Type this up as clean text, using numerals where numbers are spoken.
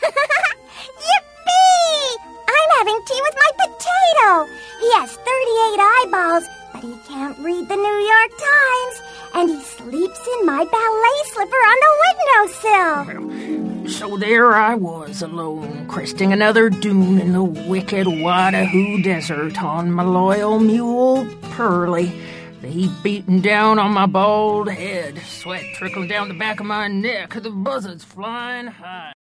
Yippee! I'm having tea with my potato. He has 38 eyeballs, but he can't read the New York Times, and he sleeps in my ballet slipper on the windowsill. So there I was, alone, cresting another dune in the wicked Wadahoo Desert on my loyal mule, Pearly. The heat beating down on my bald head, sweat trickling down the back of my neck, the buzzards flying high.